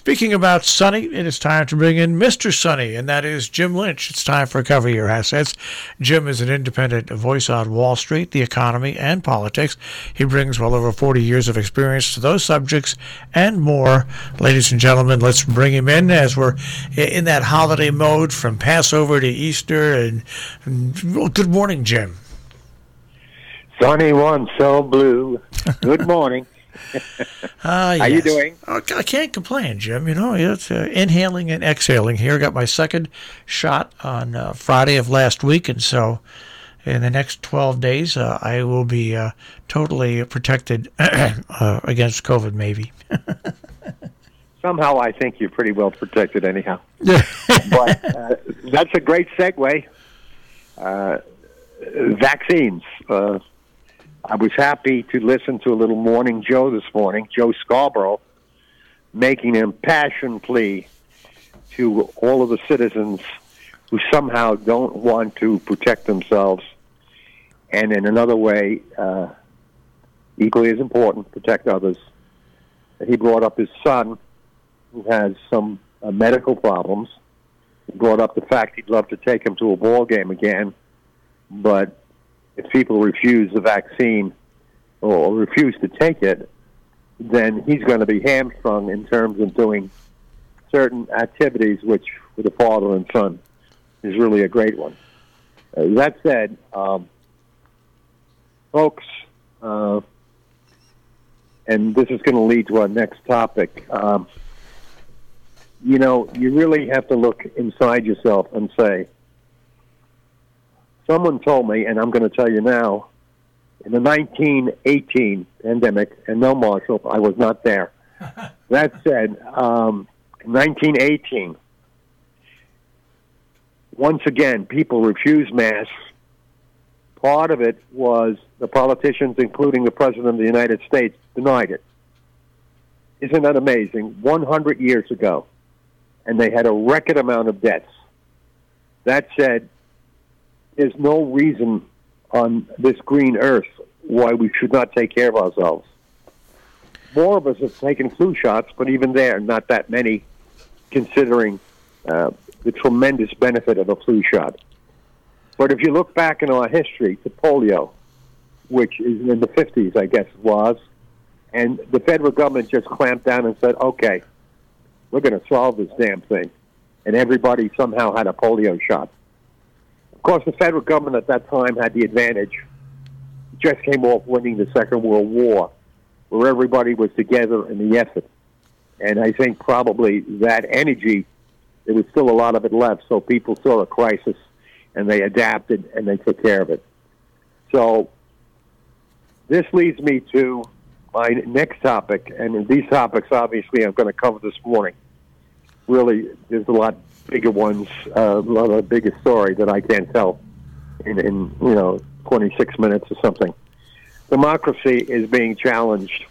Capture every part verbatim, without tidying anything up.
Speaking about Sonny, it is time to bring in Mister Sonny, and that is Jim Lynch. It's time for Cover Your Assets. Jim is an independent voice on Wall Street, the economy, and politics. He brings well over forty years of experience to those subjects and more. Ladies and gentlemen, let's bring him in as we're in that holiday mode from Passover to Easter. And, and well, good morning, Jim. Sunny one, so blue. Good morning. Uh, How yes. you doing? Oh, I can't complain, Jim. You know, it's uh, inhaling and exhaling here. Got my second shot on uh, Friday of last week, and so in the next twelve days, uh, I will be uh, totally protected uh, against COVID, maybe. Somehow I think you're pretty well protected anyhow. But uh, that's a great segue. Uh, vaccines. Uh, I was happy to listen to a little Morning Joe this morning, Joe Scarborough, making an impassioned plea to all of the citizens who somehow don't want to protect themselves, and in another way, uh, equally as important, protect others. He brought up his son, who has some uh, medical problems. He brought up the fact he'd love to take him to a ball game again, but if people refuse the vaccine or refuse to take it, then he's going to be hamstrung in terms of doing certain activities, which for the father and son is really a great one. Uh, that said, um, folks, uh, and this is going to lead to our next topic, um, you know, you really have to look inside yourself and say, someone told me, and I'm going to tell you now, in the nineteen eighteen pandemic, and no, Marshall, I was not there. That said, um, nineteen eighteen, once again, people refused masks. Part of it was the politicians, including the President of the United States, denied it. Isn't that amazing? one hundred years ago, and they had a record amount of deaths. That said, there's no reason on this green earth why we should not take care of ourselves. More of us have taken flu shots, but even there, not that many, considering uh, the tremendous benefit of a flu shot. But if you look back in our history to polio, which is in the fifties, I guess it was, and the federal government just clamped down and said, okay, we're going to solve this damn thing. And everybody somehow had a polio shot. Of course, the federal government at that time had the advantage. It just came off winning the Second World War, where everybody was together in the effort. And I think probably that energy, there was still a lot of it left, so people saw a crisis, and they adapted, and they took care of it. So this leads me to my next topic, and these topics, obviously, I'm going to cover this morning. Really, there's a lot bigger ones, uh, a lot of bigger story that I can't tell in, in, you know, twenty-six minutes or something. Democracy is being challenged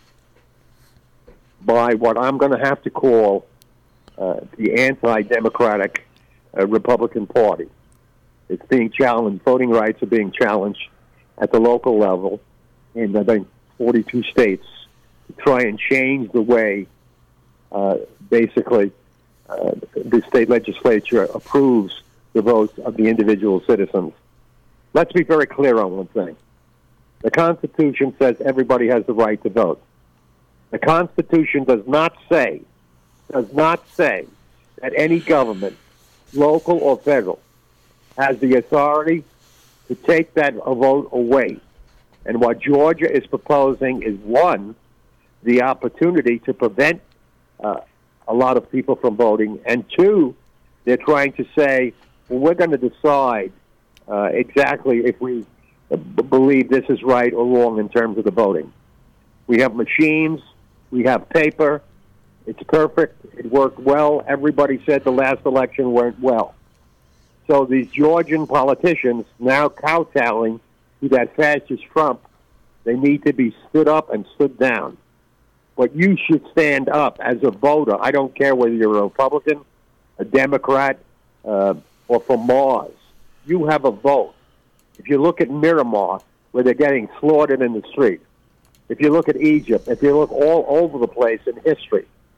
by what I'm going to have to call uh, the anti-democratic uh, Republican Party. It's being challenged. Voting rights are being challenged at the local level in, I think, forty-two states to try and change the way, uh, basically, Uh, the state legislature approves the votes of the individual citizens. Let's be very clear on one thing. The Constitution says everybody has the right to vote. The Constitution does not say, does not say that any government, local or federal, has the authority to take that vote away. And what Georgia is proposing is, one, the opportunity to prevent uh, a lot of people from voting, and two, they're trying to say, well, we're going to decide uh, exactly if we uh, b- believe this is right or wrong in terms of the voting. We have machines, we have paper, it's perfect, it worked well, everybody said the last election went well. So these Georgian politicians now kowtowing to that fascist Trump, they need to be stood up and stood down. But you should stand up as a voter. I don't care whether you're a Republican, a Democrat, uh, or from Mars. You have a vote. If you look at Miramar, where they're getting slaughtered in the street, if you look at Egypt, if you look all over the place in history,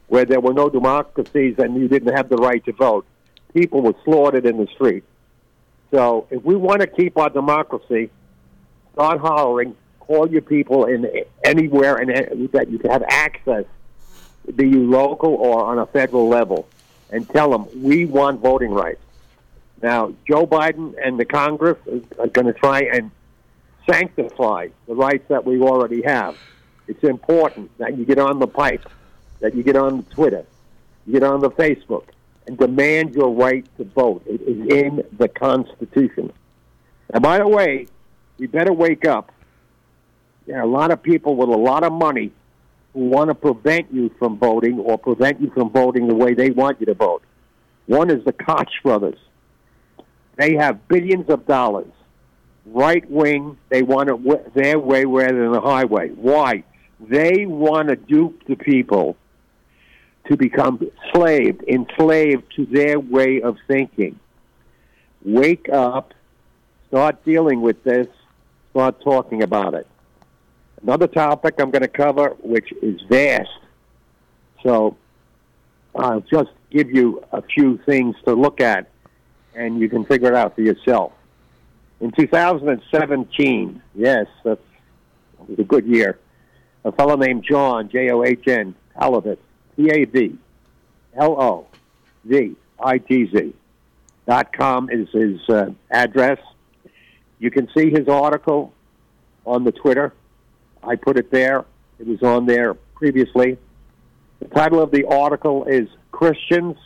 where there were no democracies and you didn't have the right to vote. People were slaughtered in the street. So if we want to keep our democracy, start hollering, call your people in anywhere and that you can have access, be you local or on a federal level, and tell them we want voting rights. Now, Joe Biden and the Congress are going to try and sanctify the rights that we already have. It's important that you get on the pipe, that you get on Twitter, you get on the Facebook, and demand your right to vote. It is in the Constitution. And by the way, you better wake up. There are a lot of people with a lot of money who want to prevent you from voting or prevent you from voting the way they want you to vote. One is the Koch brothers. They have billions of dollars. Right wing, they want it their way rather than the highway. Why? They want to dupe the people to become slaved, enslaved to their way of thinking. Wake up, start dealing with this, start talking about it. Another topic I'm going to cover, which is vast, so I'll just give you a few things to look at, and you can figure it out for yourself. In two thousand seventeen, yes, that's it was a good year, a fellow named John, J O H N, Palovitz, P A V L O V I T Z dot com is his uh, address. You can see his article on the Twitter. I put it there. It was on there previously. The title of the article is Christians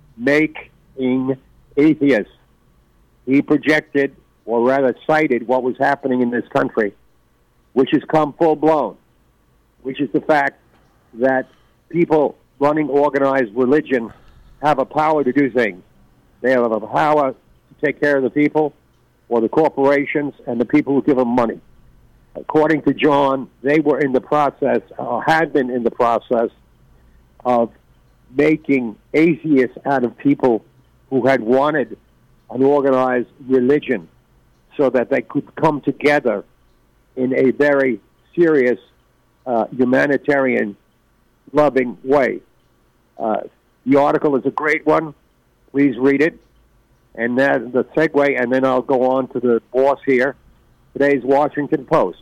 Making Atheists. He projected, or rather cited, what was happening in this country, which has come full-blown, which is the fact that people running organized religion have a power to do things. They have a power to take care of the people, or the corporations, and the people who give them money. According to John, they were in the process, or had been in the process, of making atheists out of people who had wanted an organized religion so that they could come together in a very serious uh, humanitarian, loving way. Uh, the article is a great one. Please read it. And then the segue, and then I'll go on to the boss here. Today's Washington Post.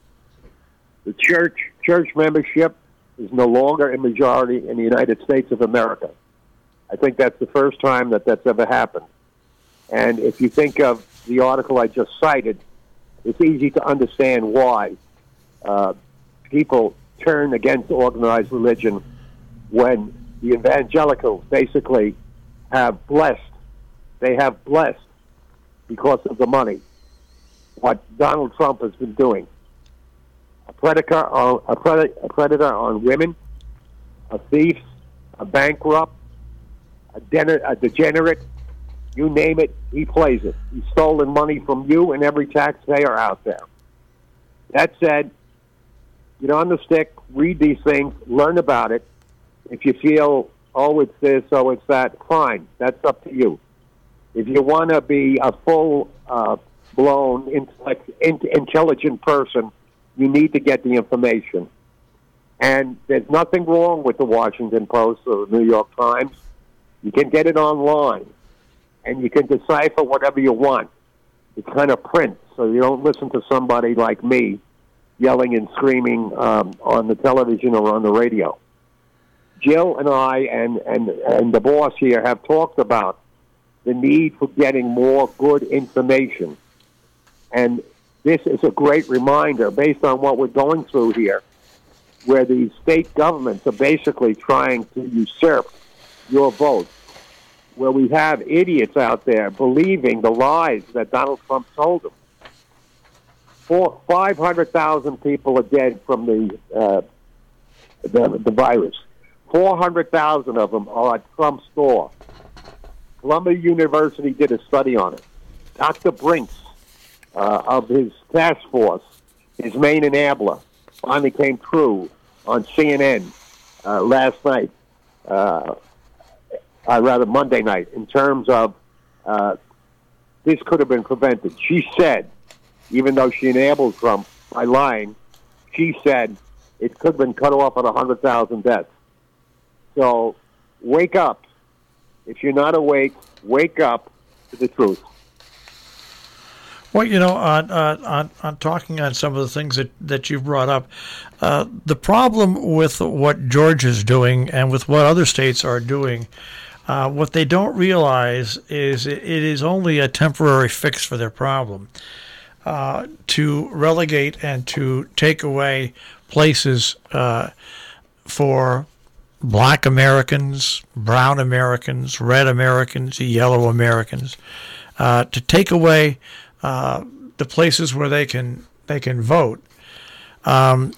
The church church membership is no longer a majority in the United States of America. I think that's the first time that that's ever happened. And if you think of the article I just cited, it's easy to understand why uh, people turn against organized religion when the evangelicals basically have blessed, they have blessed because of the money, what Donald Trump has been doing. A predator on, a predator, a predator on women, a thief, a bankrupt, a, den- a degenerate, you name it, he plays it. He's stolen money from you and every taxpayer out there. That said, get on the stick, read these things, learn about it. If you feel, oh, it's this, oh, it's that, fine. That's up to you. If you want to be a full-blown, uh, intellect, in- intelligent person, you need to get the information. And there's nothing wrong with the Washington Post or the New York Times. You can get it online, and you can decipher whatever you want. It's kind of print, so you don't listen to somebody like me yelling and screaming um, on the television or on the radio. Jill and I and, and, and the boss here have talked about the need for getting more good information. And this is a great reminder, based on what we're going through here, where these state governments are basically trying to usurp your vote, where we have idiots out there believing the lies that Donald Trump told them. Four, five hundred thousand people are dead from the, uh, the, the virus. four hundred thousand of them are at Trump's door. Columbia University did a study on it. Doctor Brinks, uh, of his task force, his main enabler, finally came true on C N N uh, last night, uh, uh, rather Monday night, in terms of uh, this could have been prevented. She said, even though she enabled Trump by lying, she said it could have been cut off at one hundred thousand deaths. So wake up. If you're not awake, wake up to the truth. Well, you know, on, uh, on, on talking on some of the things that, that you've brought up, uh, the problem with what Georgia's doing and with what other states are doing, uh, what they don't realize is it, it is only a temporary fix for their problem. Uh, to relegate and to take away places uh, for black Americans, brown Americans, red Americans, yellow Americans, uh, to take away uh, the places where they can they can vote. Um,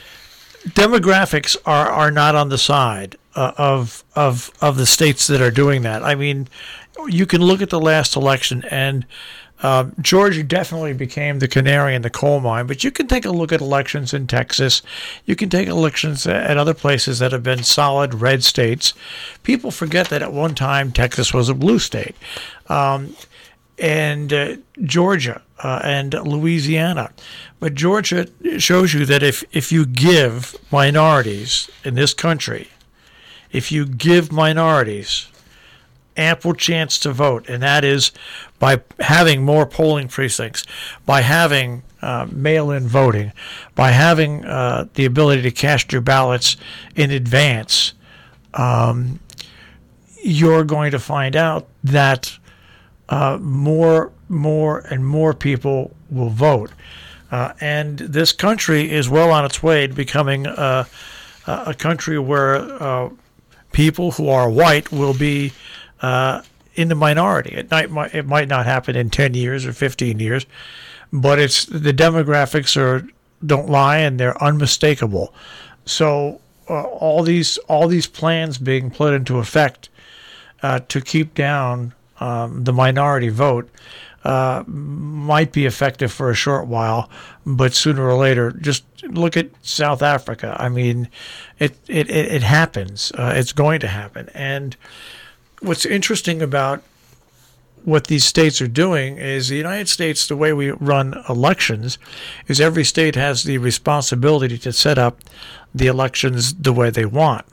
demographics are, are not on the side uh, of of of the states that are doing that. I mean, you can look at the last election and. Uh, Georgia definitely became the canary in the coal mine, but you can take a look at elections in Texas. You can take elections at other places that have been solid red states. People forget that at one time Texas was a blue state. Um, and uh, Georgia uh, and Louisiana. But Georgia shows you that if, if you give minorities in this country, if you give minorities ample chance to vote, and that is by having more polling precincts, by having uh, mail-in voting, by having uh, the ability to cast your ballots in advance, um, you're going to find out that uh, more, more, and more people will vote. Uh, and this country is well on its way to becoming a, a country where uh, people who are white will be Uh, in the minority. It might it might not happen in ten years or fifteen years, but it's the demographics are don't lie and they're unmistakable. So uh, all these all these plans being put into effect uh, to keep down um, the minority vote uh, might be effective for a short while, but sooner or later, just look at South Africa. I mean, it it it, it happens. Uh, it's going to happen. And what's interesting about what these states are doing is the United States, the way we run elections, is every state has the responsibility to set up the elections the way they want.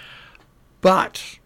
But,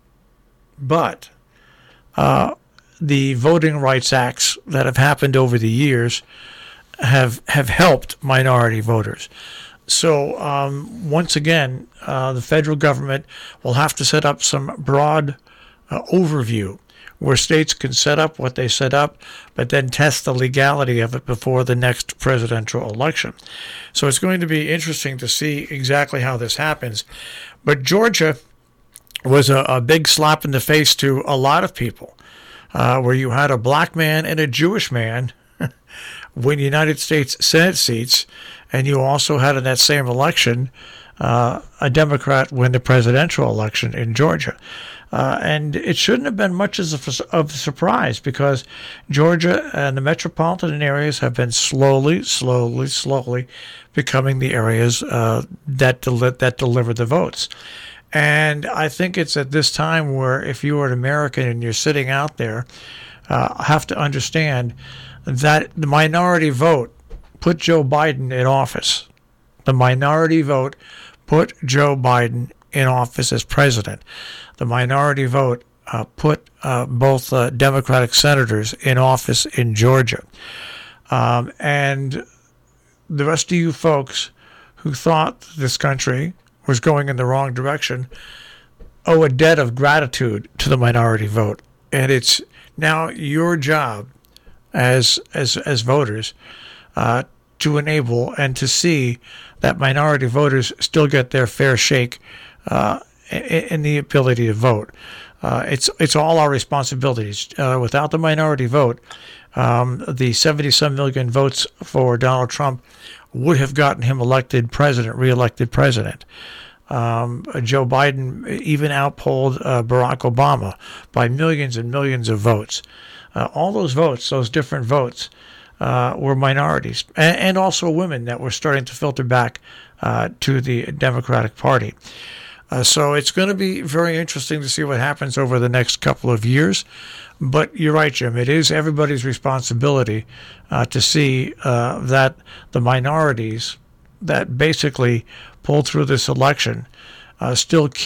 but, uh, the Voting Rights Acts that have happened over the years have have helped minority voters. So um, once again, uh, the federal government will have to set up some broad Uh, overview where states can set up what they set up, but then test the legality of it before the next presidential election. So it's going to be interesting to see exactly how this happens. But Georgia was a, a big slap in the face to a lot of people, uh, where you had a black man and a Jewish man win United States Senate seats, and you also had in that same election uh, a Democrat win the presidential election in Georgia. Uh, and it shouldn't have been much of a, of a surprise because Georgia and the metropolitan areas have been slowly, slowly, slowly becoming the areas uh, that del- that deliver the votes. And I think it's at this time where if you are an American and you're sitting out there, uh, have to understand that the minority vote put Joe Biden in office. The minority vote put Joe Biden in office as president. The minority vote uh, put uh, both uh, Democratic senators in office in Georgia. Um, and the rest of you folks who thought this country was going in the wrong direction owe a debt of gratitude to the minority vote. And it's now your job as as as voters uh, to enable and to see that minority voters still get their fair shake uh, in the ability to vote. Uh, it's it's all our responsibilities. Uh, without the minority vote, um, the seventy-some million votes for Donald Trump would have gotten him elected president, reelected president. Um, Joe Biden even outpolled uh, Barack Obama by millions and millions of votes. Uh, all those votes, those different votes, uh, were minorities, and, and also women that were starting to filter back uh, to the Democratic Party. Uh, so it's going to be very interesting to see what happens over the next couple of years. But you're right, Jim. It is everybody's responsibility uh, to see uh, that the minorities that basically pulled through this election uh, still keep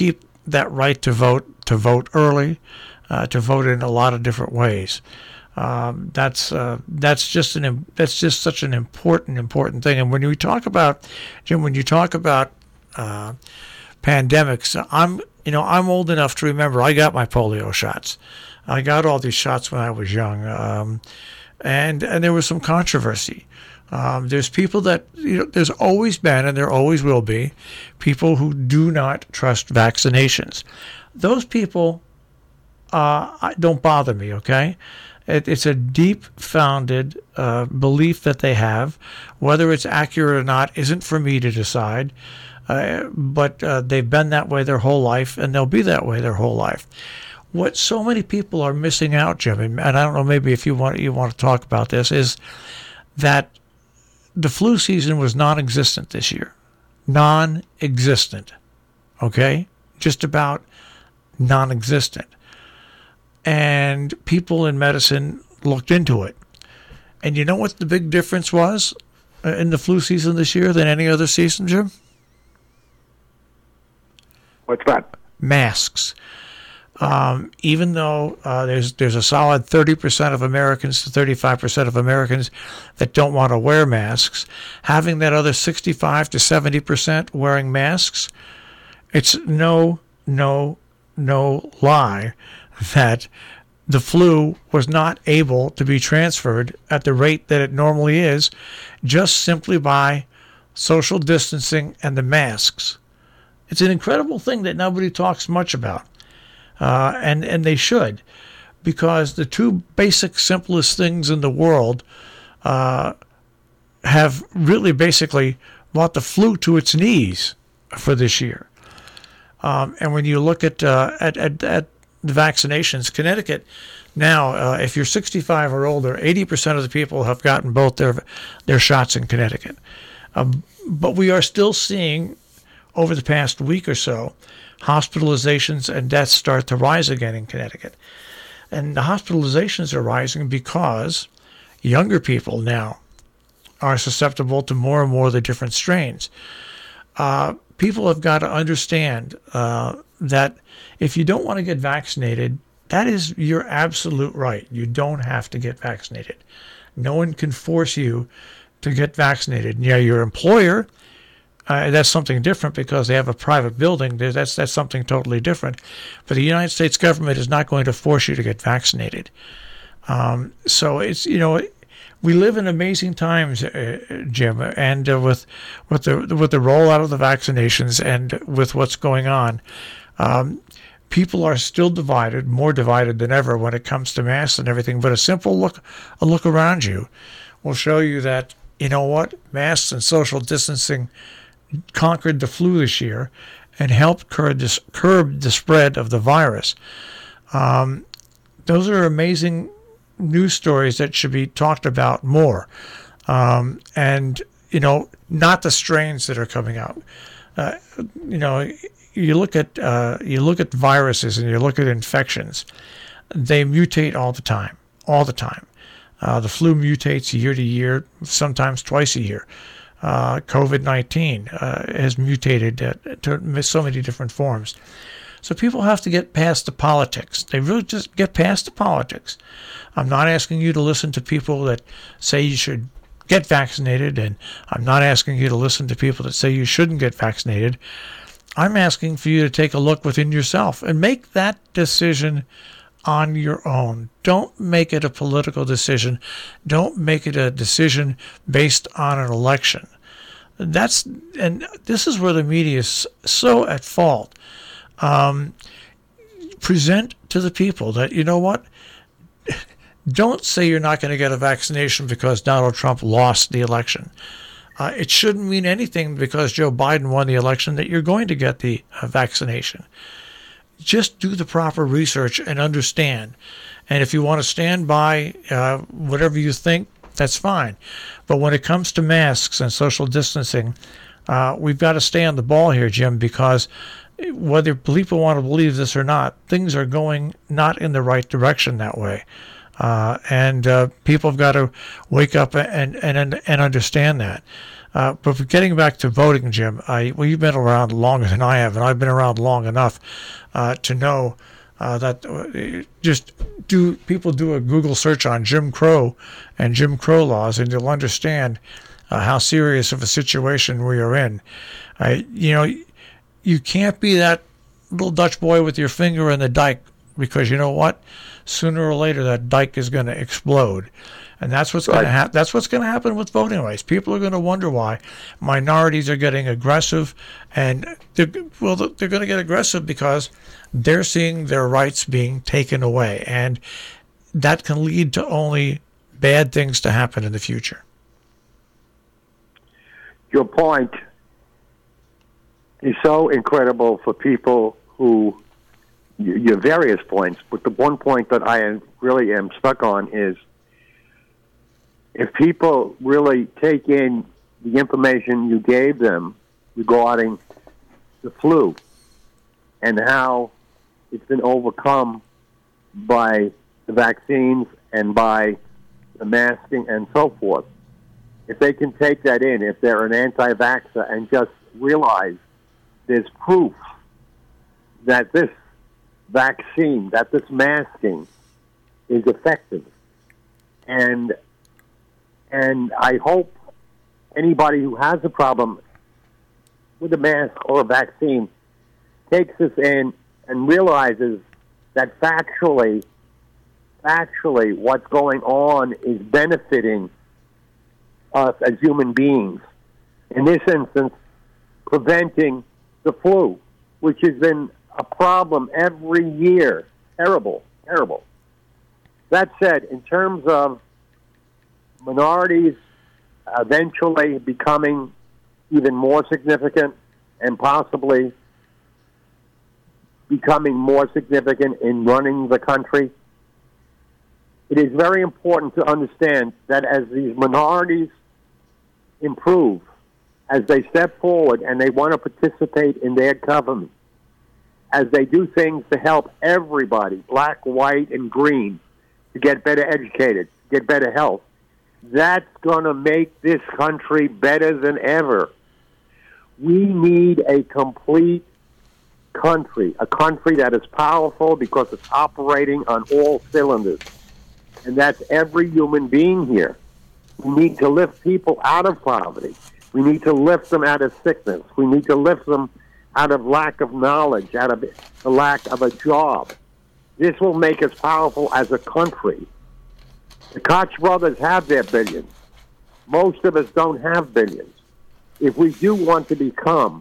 that right to vote, to vote early, uh, to vote in a lot of different ways. Um, that's uh, that's just an that's just such an important important thing. And when you talk about, Jim, when you talk about uh, pandemics, I'm you know I'm old enough to remember I got my polio shots. I got all these shots when I was young, um, and and there was some controversy. Um, there's people that, you know, there's always been and there always will be people who do not trust vaccinations. Those people uh, don't bother me, okay? It, it's a deep-founded uh, belief that they have. Whether it's accurate or not isn't for me to decide, uh, but uh, they've been that way their whole life, and they'll be that way their whole life. What so many people are missing out, Jim, and I don't know, maybe if you want you want to talk about this, is that the flu season was non-existent this year. Non-existent. Okay? Just about non-existent. And people in medicine looked into it. And you know what the big difference was in the flu season this year than any other season, Jim? What's that? Masks. Um, even though uh, there's there's a solid thirty percent of Americans to thirty-five percent of Americans that don't want to wear masks, having that other sixty-five to seventy percent wearing masks, it's no, no, no lie that the flu was not able to be transferred at the rate that it normally is just simply by social distancing and the masks. It's an incredible thing that nobody talks much about. Uh, and, and they should, because the two basic, simplest things in the world uh, have really basically brought the flu to its knees for this year. Um, and when you look at, uh, at, at, at the vaccinations, Connecticut now, uh, if you're sixty-five or older, eighty percent of the people have gotten both their, their shots in Connecticut. Um, but we are still seeing, over the past week or so, hospitalizations and deaths start to rise again in Connecticut. And the hospitalizations are rising because younger people now are susceptible to more and more of the different strains. Uh, people have got to understand uh, that if you don't want to get vaccinated, that is your absolute right. You don't have to get vaccinated. No one can force you to get vaccinated. Yeah, your employer, Uh, that's something different because they have a private building. That's that's something totally different. But the United States government is not going to force you to get vaccinated. Um, so it's, you know, we live in amazing times, uh, Jim, and uh, with with the with the rollout of the vaccinations and with what's going on, um, people are still divided, more divided than ever when it comes to masks and everything. But a simple look a look around you will show you that, you know what, masks and social distancing conquered the flu this year and helped curb, this, curb the spread of the virus. Um, those are amazing news stories that should be talked about more. Um, and, you know, not the strains that are coming out. Uh, you know, you look at uh, you look at viruses and you look at infections. They mutate all the time, all the time. Uh, the flu mutates year to year, sometimes twice a year. Uh, COVID nineteen uh, has mutated uh, to so many different forms. So people have to get past the politics. They really just get past the politics. I'm not asking you to listen to people that say you should get vaccinated, and I'm not asking you to listen to people that say you shouldn't get vaccinated. I'm asking for you to take a look within yourself and make that decision on your own. Don't make it a political decision. Don't make it a decision based on an election. That's and this is where the media is so at fault. Um, present to the people that, you know what, don't say you're not going to get a vaccination because Donald Trump lost the election. Uh, it shouldn't mean anything because Joe Biden won the election that you're going to get the uh, vaccination. Just do the proper research and understand. And if you want to stand by uh, whatever you think, that's fine. But when it comes to masks and social distancing, uh, we've got to stay on the ball here, Jim, because whether people want to believe this or not, things are going not in the right direction that way. Uh, and uh, people have got to wake up and, and, and understand that. Uh, but getting back to voting, Jim, I, well, you've been around longer than I have, and I've been around long enough uh, to know uh, that uh, just do people do a Google search on Jim Crow and Jim Crow laws, and you'll understand uh, how serious of a situation we are in. Uh, you know, you can't be that little Dutch boy with your finger in the dike, because you know what? Sooner or later, that dike is going to explode. And that's what's right. going to happen. That's what's going to happen with voting rights. People are going to wonder why minorities are getting aggressive, and they're, well, they're going to get aggressive because they're seeing their rights being taken away, and that can lead to only bad things to happen in the future. Your point is so incredible for people who, your various points, but the one point that I really am stuck on is, if people really take in the information you gave them regarding the flu and how it's been overcome by the vaccines and by the masking and so forth, if they can take that in, if they're an anti-vaxxer and just realize there's proof that this vaccine, that this masking is effective, and And I hope anybody who has a problem with a mask or a vaccine takes this in and realizes that factually, factually, what's going on is benefiting us as human beings. In this instance, preventing the flu, which has been a problem every year. Terrible, terrible. That said, in terms of minorities eventually becoming even more significant and possibly becoming more significant in running the country, it is very important to understand that as these minorities improve, as they step forward and they want to participate in their government, as they do things to help everybody, black, white, and green, to get better educated, get better health, that's going to make this country better than ever. We need a complete country, a country that is powerful because it's operating on all cylinders. And that's every human being here. We need to lift people out of poverty. We need to lift them out of sickness. We need to lift them out of lack of knowledge, out of the lack of a job. This will make us powerful as a country. The Koch brothers have their billions. Most of us don't have billions. If we do want to become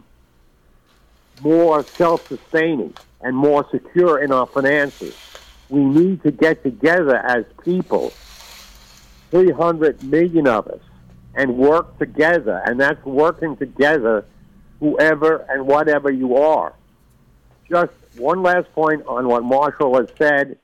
more self-sustaining and more secure in our finances, we need to get together as people, three hundred million of us, and work together. And that's working together, whoever and whatever you are. Just one last point on what Marshall has said.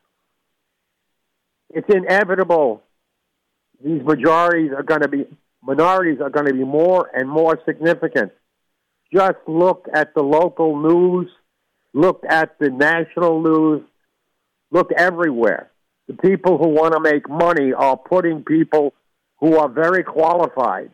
It's inevitable. These majorities are going to be, minorities are going to be more and more significant. Just look at the local news, look at the national news, look everywhere. The people who want to make money are putting people who are very qualified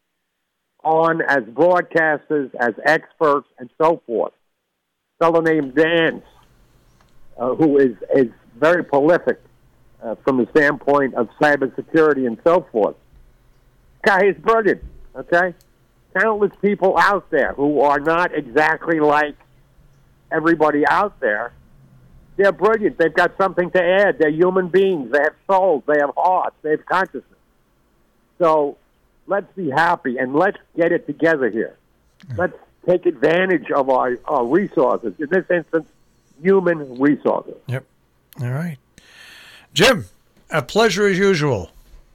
on as broadcasters, as experts, and so forth. A fellow named Dance, uh, who is, is very prolific, Uh, from the standpoint of cybersecurity and so forth. Guy is brilliant, okay? Countless people out there who are not exactly like everybody out there. They're brilliant. They've got something to add. They're human beings. They have souls. They have hearts. They have consciousness. So let's be happy and let's get it together here. Let's take advantage of our, our resources. In this instance, human resources. Yep. All right. Jim, a pleasure as usual.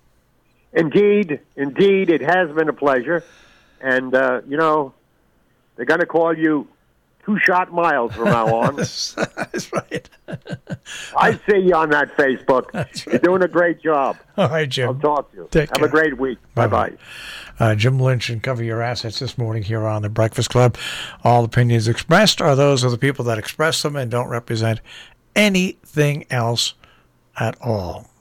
Indeed, indeed, it has been a pleasure. And, uh, you know, they're going to call you Two-Shot Miles from now on. That's right. I see you on that Facebook. Right. You're doing a great job. All right, Jim. I'll talk to you. Take Have care. a great week. Bye-bye. Uh, Jim Lynch and Cover Your Assets this morning here on The Breakfast Club. All opinions expressed are those of the people that express them and don't represent anything else at all.